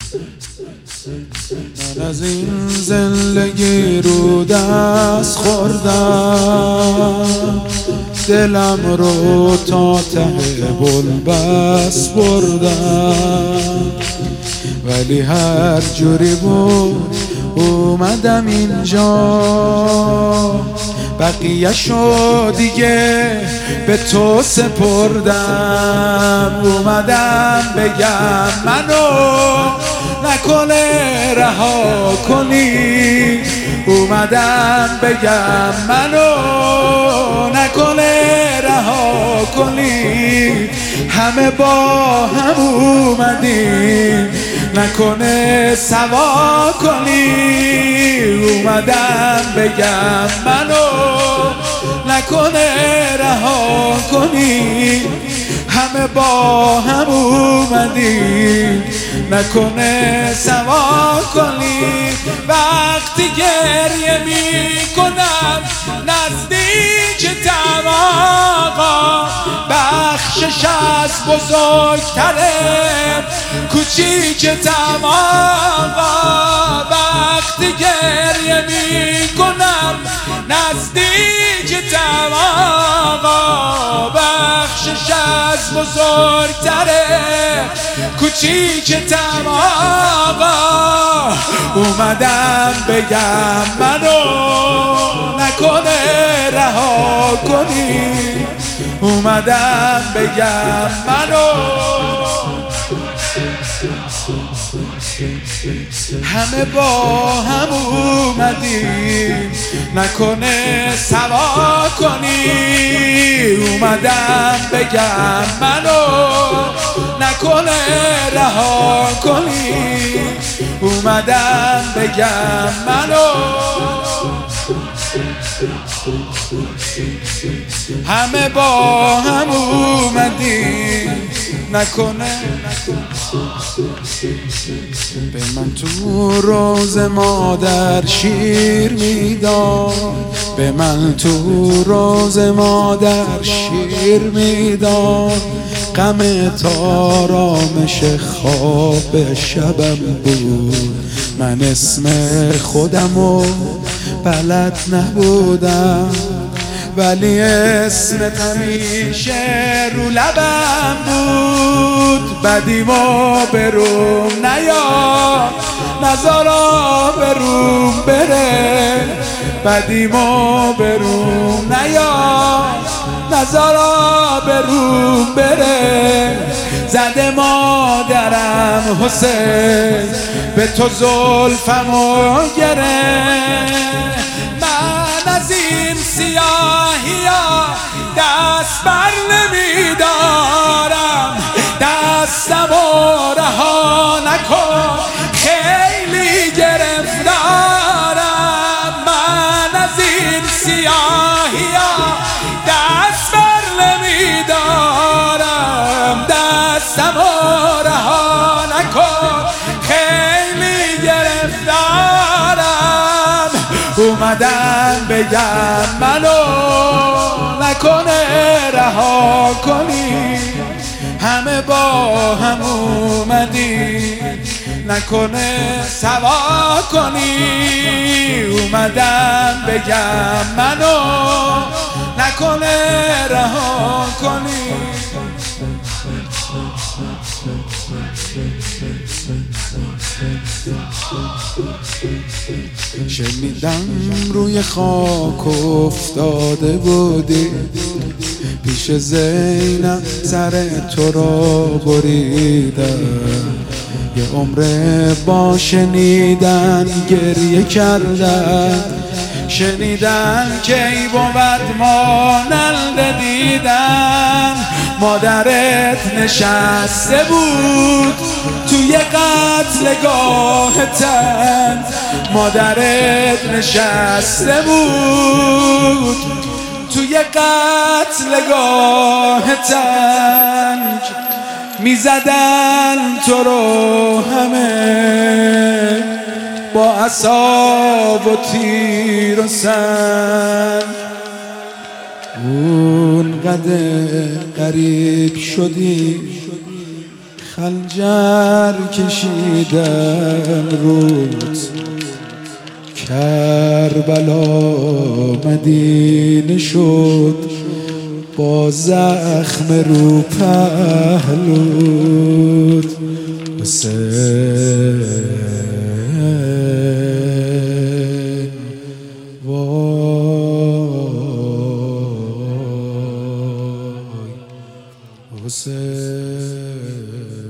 من از این زندگی رو دست خوردم، دلم رو تا ته بلبس بردم، ولی هر جوری بود اومدم اینجا، بقیه شو دیگه به تو سپردم. اومدم بگم منو نکنه رها کنی، اومدم بگم منو نکنه رها کنی، همه با هم اومدیم نکنه سوا کنی. اومدم بگم منو نکنه رها کنی، همه با هم اومدیم نکنه سوا کنی. وقتی گریه میکنم نزدیکتم آقا، بخشش از بزرگتره کوچیکتم آقا. وقتی گریه میکنم نزدیکتم آقا، بخشش از بزرگتره کوچیکتم آقا. اومدم بگم منو نکنه رها کنی، اومدم بگم منو همه با هم اومدیم نکنه سوا کنی. اومدم بگم منو نکنه رها کنی، اومدم بگم منو همه با هم اومدیم نکنه. به من تو روز مادر شیر میداد، به من تو روز مادر شیر میداد، غم تارامش خواب شبم بود. من اسم خودمو بلد نبودم، ولی اسمت همیشه رو لبم بود. بدیمو بروم نیا نزارا بروم بره، بدیمو بروم نیا نزارا بروم بره. زده مادرم حسین به تو زلفمو گره، من از این سیاهیا دست بر نمیدارم، دستمو رها نکن خیلی گرفتارم. من از این سیاهیا دست بر نمیدارم، دستمو رها نکن خیلی گرفتارم. اومدم بگم منو نکنه رها کنی، همه با هم اومدیم نکنه سوا کنی. اومدم بگم منو نکنه رها کنی. شنیدم روی خاک افتاده بودی، پیش زینب سر تو را بریدم. یه عمر با شنیدن گریه کردم، شنیدن که ای بود ماننده دیدن. مادرت نشسته بود توی قتلگاه تن، مادرت نشسته بود توی قتلگاه تن. میزدن تو رو همه با عصا و تیر و سن. اون قدر غریب شدی خنجر کشیدم روت کربلا مدینه شد با زخم رو پهلوت حسین وای حسین